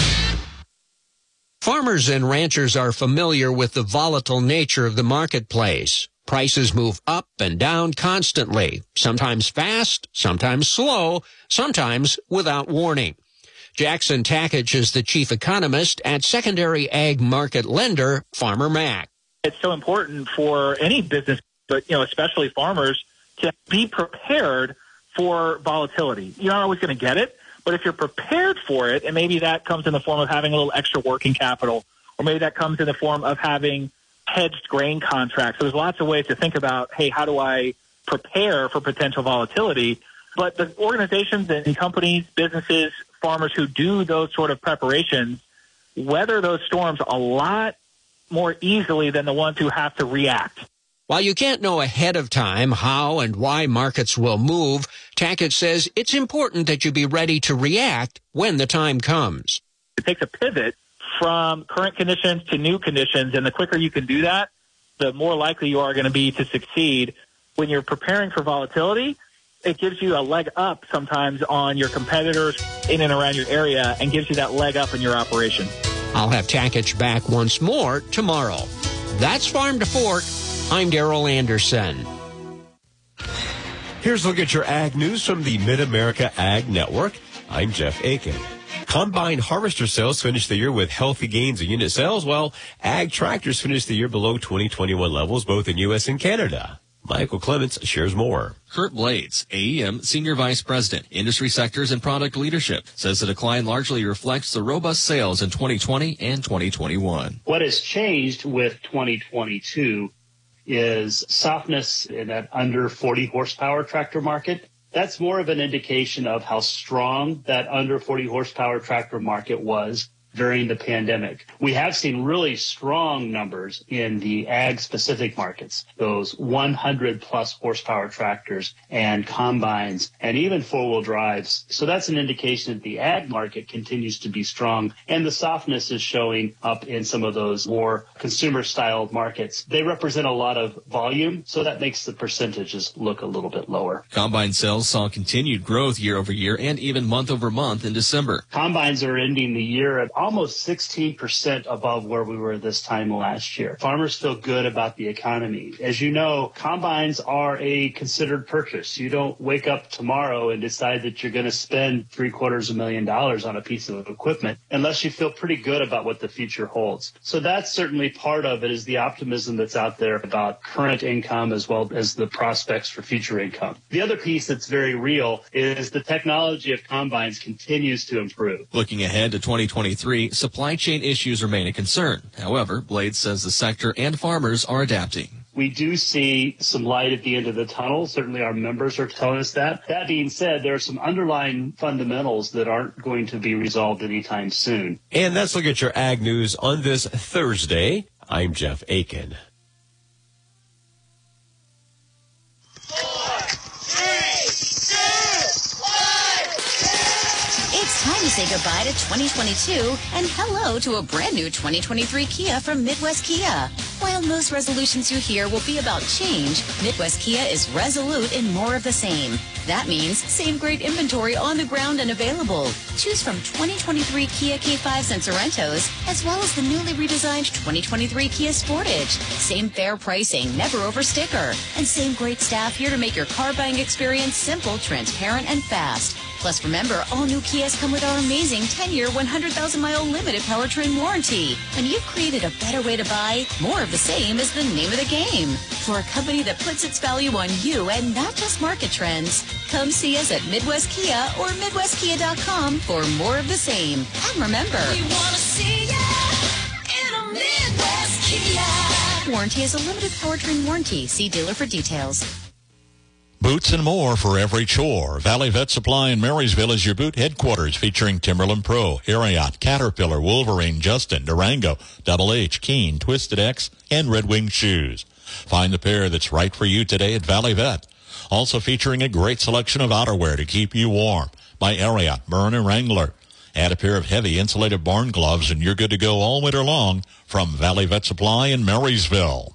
Farmers and ranchers are familiar with the volatile nature of the marketplace. Prices move up and down constantly, sometimes fast, sometimes slow, sometimes without warning. Jackson Takich is the chief economist at secondary ag market lender Farmer Mac. It's so important for any business, but you know, especially farmers, to be prepared for volatility. You're not always going to get it, but if you're prepared for it, and maybe that comes in the form of having a little extra working capital, or maybe that comes in the form of having hedged grain contracts. So there's lots of ways to think about, hey, how do I prepare for potential volatility? But the organizations and companies, businesses, farmers who do those sort of preparations weather those storms a lot more easily than the ones who have to react. While you can't know ahead of time how and why markets will move, Takich says it's important that you be ready to react when the time comes. It takes a pivot from current conditions to new conditions, and the quicker you can do that, the more likely you are going to be to succeed. When you're preparing for volatility, it gives you a leg up sometimes on your competitors in and around your area and gives you that leg up in your operation. I'll have Takich back once more tomorrow. That's Farm to Fork. I'm Daryl Anderson. Here's a look at your ag news from the Mid-America Ag Network. I'm Jeff Aiken. Combine harvester sales finished the year with healthy gains in unit sales, while ag tractors finished the year below twenty twenty-one levels, both in U S and Canada. Michael Clements shares more. Kurt Blades, A E M Senior Vice President, Industry Sectors and Product Leadership, says the decline largely reflects the robust sales in twenty twenty and twenty twenty-one. What has changed with twenty twenty-two is softness in that under forty horsepower tractor market. That's more of an indication of how strong that under forty horsepower tractor market was during the pandemic. We have seen really strong numbers in the ag-specific markets, those one hundred plus horsepower tractors and combines and even four-wheel drives. So that's an indication that the ag market continues to be strong, and the softness is showing up in some of those more consumer-style markets. They represent a lot of volume, so that makes the percentages look a little bit lower. Combine sales saw continued growth year over year and even month over month in December. Combines are ending the year at almost sixteen percent above where we were this time last year. Farmers feel good about the economy. As you know, combines are a considered purchase. You don't wake up tomorrow and decide that you're going to spend three quarters of a million dollars on a piece of equipment unless you feel pretty good about what the future holds. So that's certainly part of it, is the optimism that's out there about current income as well as the prospects for future income. The other piece that's very real is the technology of combines continues to improve. Looking ahead to twenty twenty-three, supply chain issues remain a concern. However, Blades says the sector and farmers are adapting. We do see some light at the end of the tunnel. Certainly our members are telling us that. That being said, there are some underlying fundamentals that aren't going to be resolved anytime soon. And that's look at your ag news on this Thursday. I'm Jeff Aiken. It's time to say goodbye to twenty twenty-two and hello to a brand new twenty twenty-three Kia from Midwest Kia. While most resolutions you hear will be about change, Midwest Kia is resolute in more of the same. That means same great inventory on the ground and available. Choose from twenty twenty-three Kia K fives and Sorrentos, as well as the newly redesigned twenty twenty-three Kia Sportage. Same fair pricing, never over sticker. And same great staff here to make your car buying experience simple, transparent, and fast. Plus, remember, all new Kias come with our amazing ten-year, one hundred thousand mile limited powertrain warranty. When you've created a better way to buy, more of the same is the name of the game. For a company that puts its value on you and not just market trends, come see us at Midwest Kia or Midwest Kia dot com for more of the same. And remember, we want to see ya in a Midwest Kia. Warranty is a limited powertrain warranty. See dealer for details. Boots and more for every chore. Valley Vet Supply in Marysville is your boot headquarters, featuring Timberland Pro, Ariat, Caterpillar, Wolverine, Justin, Durango, Double H, Keen, Twisted X, and Red Wing shoes. Find the pair that's right for you today at Valley Vet. Also featuring a great selection of outerwear to keep you warm by Ariat, Byrne, and Wrangler. Add a pair of heavy insulated barn gloves and you're good to go all winter long from Valley Vet Supply in Marysville.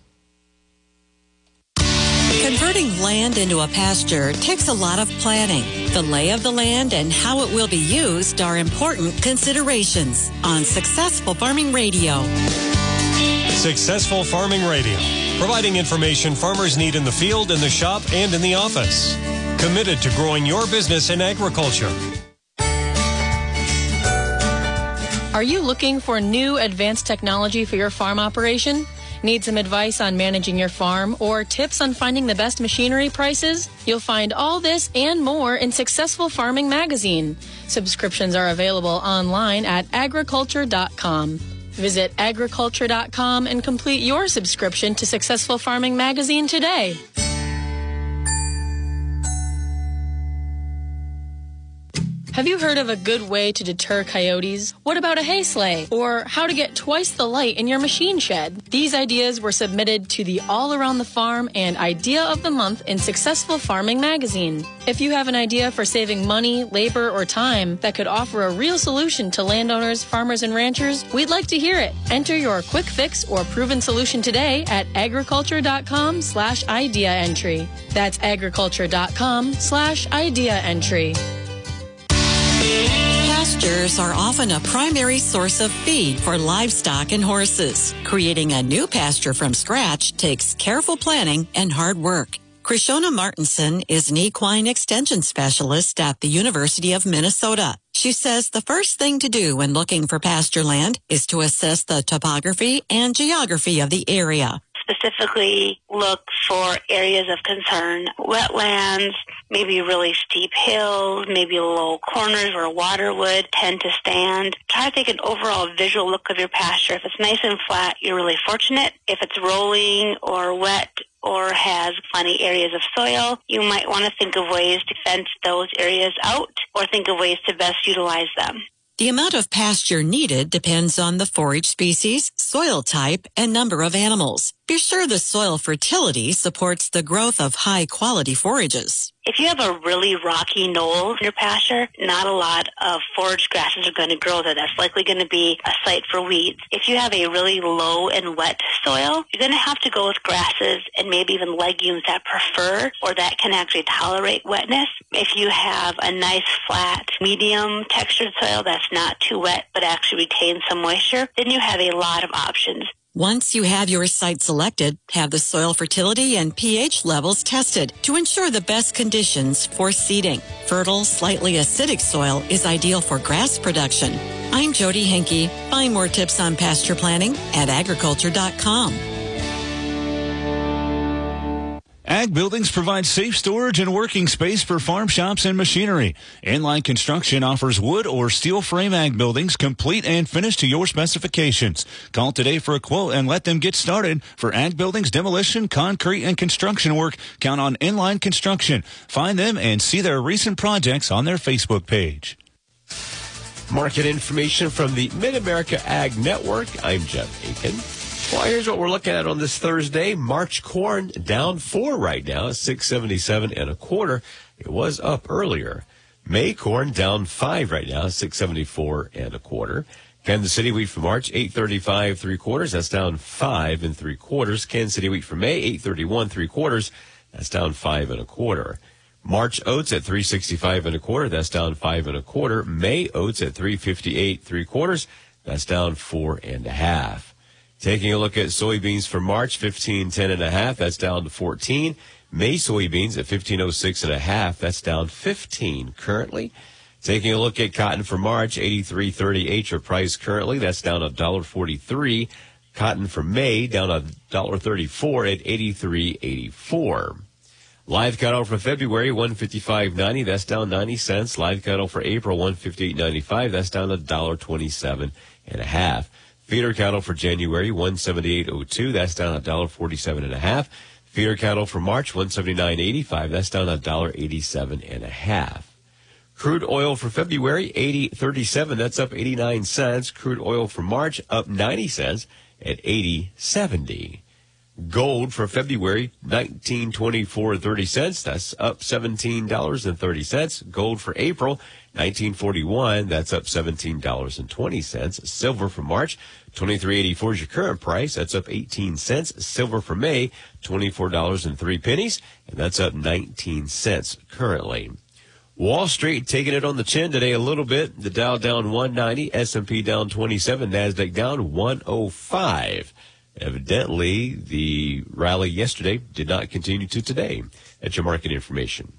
Converting land into a pasture takes a lot of planning. The lay of the land and how it will be used are important considerations on Successful Farming Radio. Successful Farming Radio, providing information farmers need in the field, in the shop, and in the office. Committed to growing your business in agriculture. Are you looking for new advanced technology for your farm operation? Need some advice on managing your farm or tips on finding the best machinery prices? You'll find all this and more in Successful Farming Magazine. Subscriptions are available online at agriculture dot com. Visit agriculture dot com and complete your subscription to Successful Farming Magazine today. Have you heard of a good way to deter coyotes? What about a hay sleigh? Or how to get twice the light in your machine shed? These ideas were submitted to the All Around the Farm and Idea of the Month in Successful Farming Magazine. If you have an idea for saving money, labor, or time that could offer a real solution to landowners, farmers, and ranchers, we'd like to hear it. Enter your quick fix or proven solution today at agriculture dot com slash idea entry. That's agriculture dot com slash idea entry. Pastures are often a primary source of feed for livestock and horses. Creating a new pasture from scratch takes careful planning and hard work. Krishona Martinson is an equine extension specialist at the University of Minnesota. She says the first thing to do when looking for pasture land is to assess the topography and geography of the area. Specifically look for areas of concern, wetlands, maybe really steep hills, maybe low corners where water would tend to stand. Try to take an overall visual look of your pasture. If it's nice and flat, you're really fortunate. If it's rolling or wet or has plenty areas of soil, you might want to think of ways to fence those areas out or think of ways to best utilize them. The amount of pasture needed depends on the forage species, soil type, and number of animals. Be sure the soil fertility supports the growth of high-quality forages. If you have a really rocky knoll in your pasture, not a lot of forage grasses are going to grow there. That's likely going to be a site for weeds. If you have a really low and wet soil, you're going to have to go with grasses and maybe even legumes that prefer or that can actually tolerate wetness. If you have a nice, flat, medium textured soil that's not too wet but actually retains some moisture, then you have a lot of options. Once you have your site selected, have the soil fertility and pH levels tested to ensure the best conditions for seeding. Fertile, slightly acidic soil is ideal for grass production. I'm Jody Henke. Find more tips on pasture planning at agriculture dot com. Ag Buildings provide safe storage and working space for farm shops and machinery. Inline Construction offers wood or steel frame ag buildings, complete and finished to your specifications. Call today for a quote and let them get started. For ag buildings, demolition, concrete, and construction work, count on Inline Construction. Find them and see their recent projects on their Facebook page. Market information from the Mid-America Ag Network. I'm Jeff Aiken. Well, here's what we're looking at on this Thursday. March corn down four right now, six seventy-seven and a quarter. It was up earlier. May corn down five right now, six seventy-four and a quarter. Kansas City wheat for March, eight thirty-five three quarters. That's down five and three quarters. Kansas City wheat for May, eight thirty-one three quarters. That's down five and a quarter. March oats at three sixty-five and a quarter. That's down five and a quarter. May oats at three fifty-eight three quarters. That's down four and a half. Taking a look at soybeans for March, fifteen ten and a half. That's down to fourteen. May soybeans at fifteen oh six and a half. That's down fifteen currently. Taking a look at cotton for March, eighty-three thirty-eight your price currently. That's down one dollar forty-three. Cotton for May down one dollar thirty-four at eighty-three eighty-four. Live cattle for February, one fifty-five ninety. That's down ninety cents. Live cattle for April, one fifty-eight ninety-five. That's down one dollar twenty-seven and a half. Feeder cattle for January, one seventy-eight oh two. That's down one dollar forty-seven and a half. Feeder cattle for March, one seventy-nine eighty-five. That's down one dollar eighty-seven and a half. Crude oil for February, eighty thirty-seven. That's up eighty-nine cents. Crude oil for March, up ninety cents at eighty seventy. Gold for February, nineteen twenty-four thirty cents. That's up seventeen dollars and thirty cents. Gold for April, nineteen forty-one. That's up seventeen dollars and twenty cents. Silver for March, twenty-three eighty-four is your current price. That's up eighteen cents. Silver for May, twenty-four dollars and three pennies, and that's up nineteen cents currently. Wall Street taking it on the chin today a little bit. The Dow down one ninety, S and P down twenty-seven, NASDAQ down one oh five. Evidently, the rally yesterday did not continue to today. That's your market information.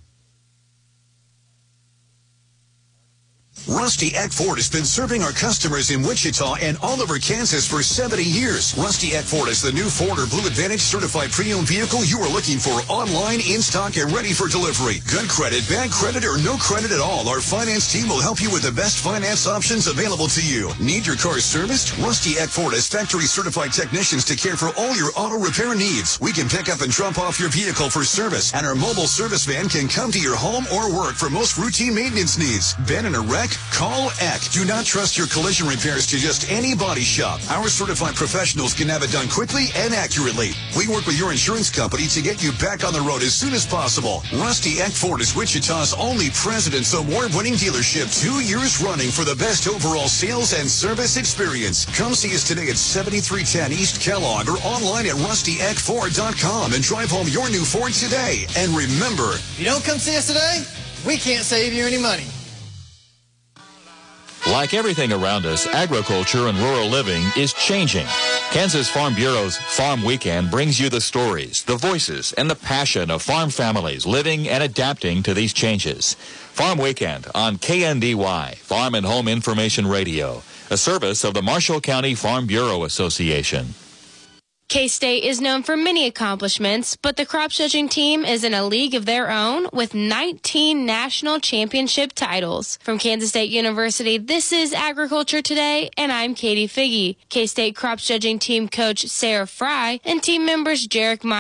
Rusty Eck Ford has been serving our customers in Wichita and all over Kansas for seventy years. Rusty Eck Ford is the new Ford or Blue Advantage certified pre-owned vehicle you are looking for, online, in stock, and ready for delivery. Good credit, bad credit, or no credit at all, our finance team will help you with the best finance options available to you. Need your car serviced? Rusty Eck Ford has factory certified technicians to care for all your auto repair needs. We can pick up and drop off your vehicle for service, and our mobile service van can come to your home or work for most routine maintenance needs. Been in a wreck? Call Eck. Do not trust your collision repairs to just any body shop. Our certified professionals can have it done quickly and accurately. We work with your insurance company to get you back on the road as soon as possible. Rusty Eck Ford is Wichita's only President's Award-winning dealership, two years running for the best overall sales and service experience. Come see us today at seventy-three ten East Kellogg or online at rusty eck ford dot com and drive home your new Ford today. And remember, if you don't come see us today, we can't save you any money. Like everything around us, agriculture and rural living is changing. Kansas Farm Bureau's Farm Weekend brings you the stories, the voices, and the passion of farm families living and adapting to these changes. Farm Weekend on K N D Y, Farm and Home Information Radio, a service of the Marshall County Farm Bureau Association. K-State is known for many accomplishments, but the crop judging team is in a league of their own with nineteen national championship titles. From Kansas State University, this is Agriculture Today, and I'm Katie Figge. K-State crop judging team coach Sarah Fry and team members Jarek Meyer,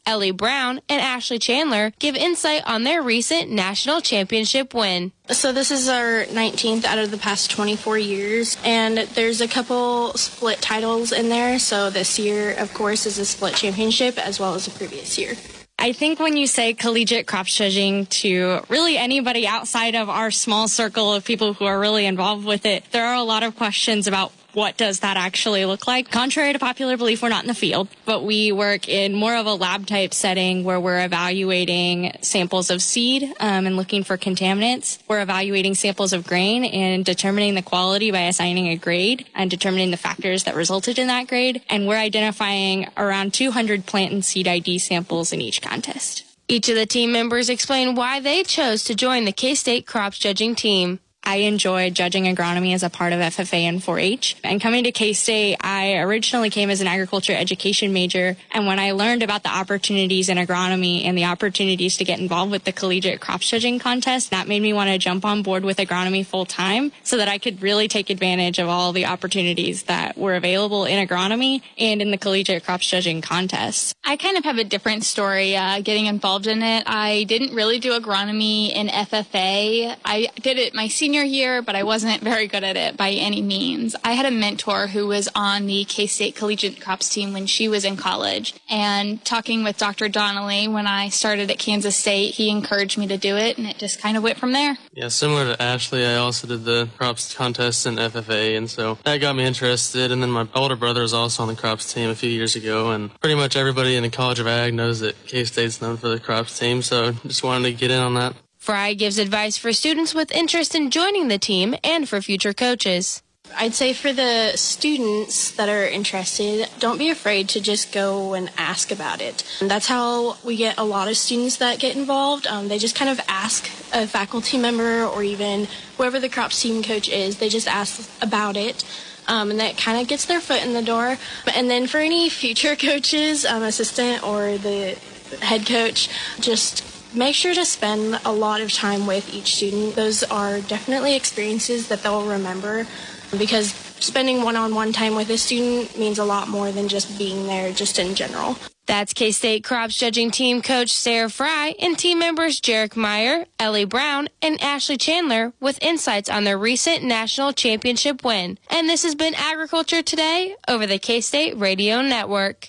Ellie Brown, and Ashley Chandler give insight on their recent national championship win. So this is our nineteenth out of the past twenty-four years, and there's a couple split titles in there. So this year, of course, is a split championship as well as the previous year. I think when you say collegiate crops judging to really anybody outside of our small circle of people who are really involved with it, there are a lot of questions about what does that actually look like? Contrary to popular belief, we're not in the field, but we work in more of a lab type setting where we're evaluating samples of seed um, and looking for contaminants. We're evaluating samples of grain and determining the quality by assigning a grade and determining the factors that resulted in that grade. And we're identifying around two hundred plant and seed I D samples in each contest. Each of the team members explain why they chose to join the K-State crops judging team. I enjoy judging agronomy as a part of F F A and four H. And coming to K-State, I originally came as an agriculture education major. And when I learned about the opportunities in agronomy and the opportunities to get involved with the collegiate crops judging contest, that made me want to jump on board with agronomy full time so that I could really take advantage of all the opportunities that were available in agronomy and in the collegiate crops judging contest. I kind of have a different story uh, getting involved in it. I didn't really do agronomy in F F A. I did it my senior year, but I wasn't very good at it by any means. I had a mentor who was on the K-State Collegiate Crops team when she was in college, and talking with Doctor Donnelly when I started at Kansas State, he encouraged me to do it, and it just kind of went from there. Yeah, similar to Ashley, I also did the crops contest in F F A, and so that got me interested, and then my older brother was also on the crops team a few years ago, and pretty much everybody in the College of Ag knows that K-State's known for the crops team, so just wanted to get in on that. Fry gives advice for students with interest in joining the team and for future coaches. I'd say for the students that are interested, don't be afraid to just go and ask about it. And that's how we get a lot of students that get involved. Um, they just kind of ask a faculty member or even whoever the crops team coach is, they just ask about it. Um, and that kind of gets their foot in the door. And then for any future coaches, um, assistant or the head coach, just make sure to spend a lot of time with each student. Those are definitely experiences that they'll remember, because spending one-on-one time with a student means a lot more than just being there just in general. That's K-State crops judging team coach Sarah Fry and team members Jarek Meyer, Ellie Brown, and Ashley Chandler with insights on their recent national championship win. And this has been Agriculture Today over the K-State Radio Network.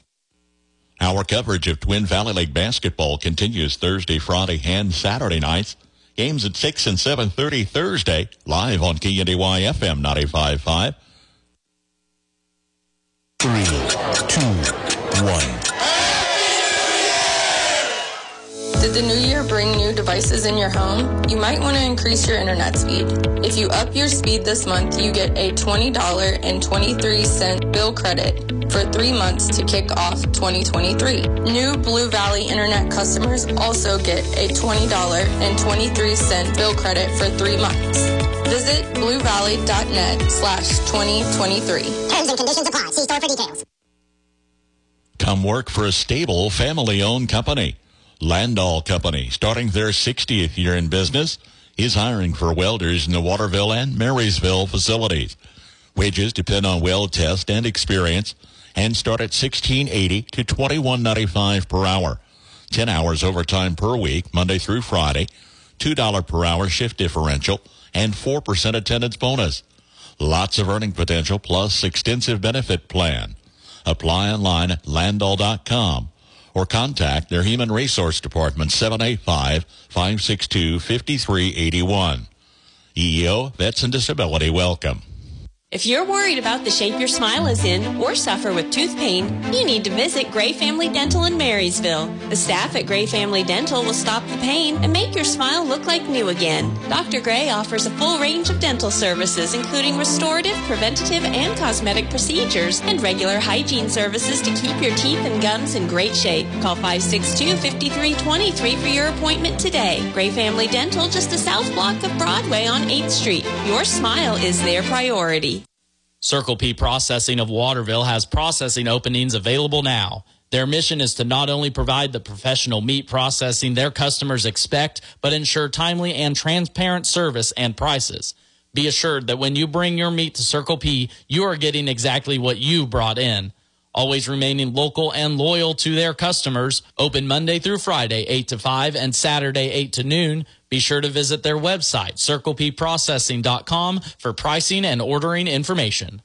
Our coverage of Twin Valley League basketball continues Thursday, Friday, and Saturday nights. Games at six and seven thirty Thursday, live on K N D Y F M ninety-five point five. Three, two, one. Did the new year bring new devices in your home? You might want to increase your internet speed. If you up your speed this month, you get a twenty dollars and twenty-three cents bill credit for three months to kick off twenty twenty-three. New Blue Valley Internet customers also get a twenty dollars and twenty-three cents bill credit for three months. Visit bluevalley.net slash 2023. Terms and conditions apply. See store for details. Come work for a stable, family-owned company. Landall Company, starting their sixtieth year in business, is hiring for welders in the Waterville and Marysville facilities. Wages depend on weld test and experience and start at sixteen eighty to twenty-one ninety-five per hour. ten hours overtime per week, Monday through Friday, two dollars per hour shift differential, and four percent attendance bonus. Lots of earning potential plus extensive benefit plan. Apply online at landall dot com. Or contact their Human Resource Department, seven eight five, five six two, five three eight one. E E O, Vets and Disability, welcome. If you're worried about the shape your smile is in or suffer with tooth pain, you need to visit Gray Family Dental in Marysville. The staff at Gray Family Dental will stop the pain and make your smile look like new again. Doctor Gray offers a full range of dental services, including restorative, preventative, and cosmetic procedures, and regular hygiene services to keep your teeth and gums in great shape. Call five six two, five three two three for your appointment today. Gray Family Dental, just a south block of Broadway on eighth street. Your smile is their priority. Circle P Processing of Waterville has processing openings available now. Their mission is to not only provide the professional meat processing their customers expect, but ensure timely and transparent service and prices. Be assured that when you bring your meat to Circle P, you are getting exactly what you brought in. always remaining local and loyal to their customers. Open Monday through Friday, eight to five, and Saturday, eight to noon. Be sure to visit their website, circle p processing dot com, for pricing and ordering information.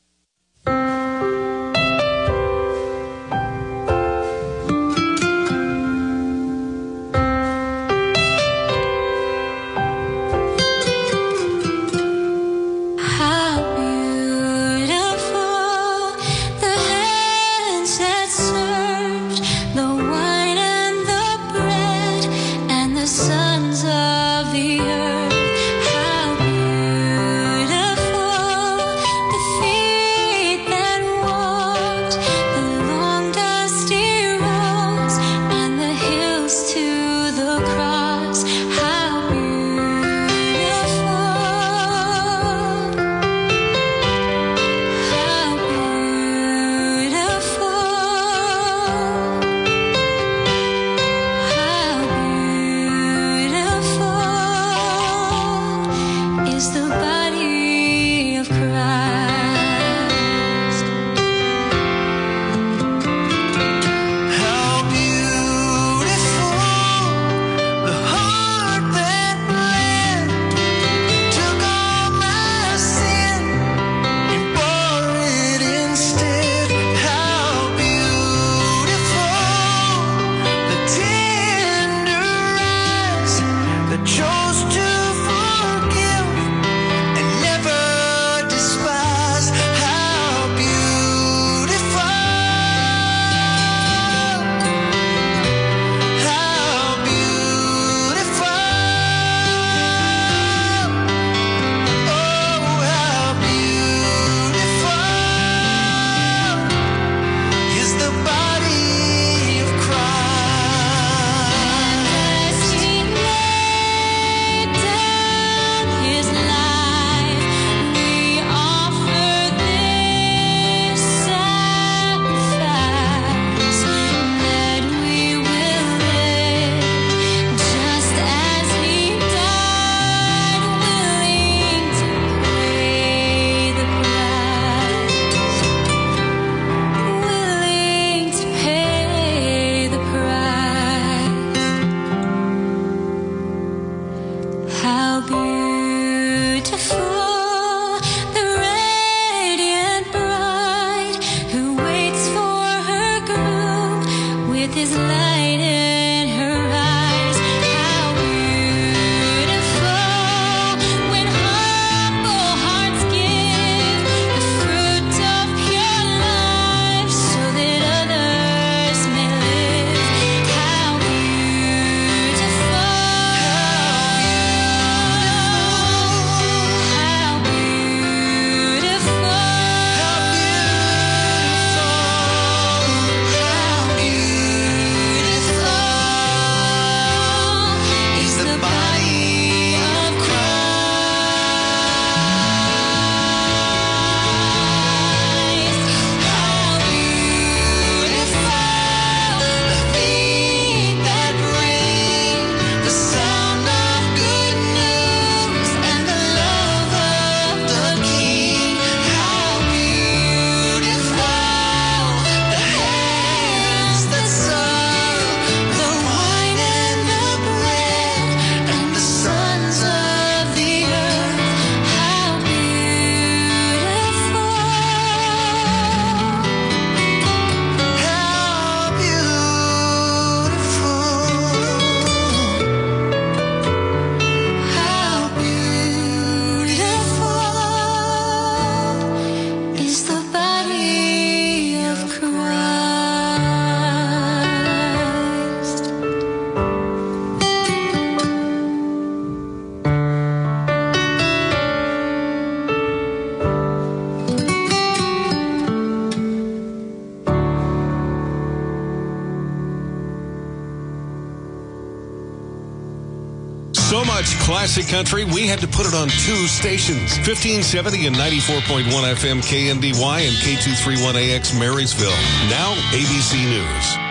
So much classic country, we had to put it on two stations. fifteen seventy and ninety-four point one F M K N D Y and K two thirty-one A X Marysville. Now A B C News.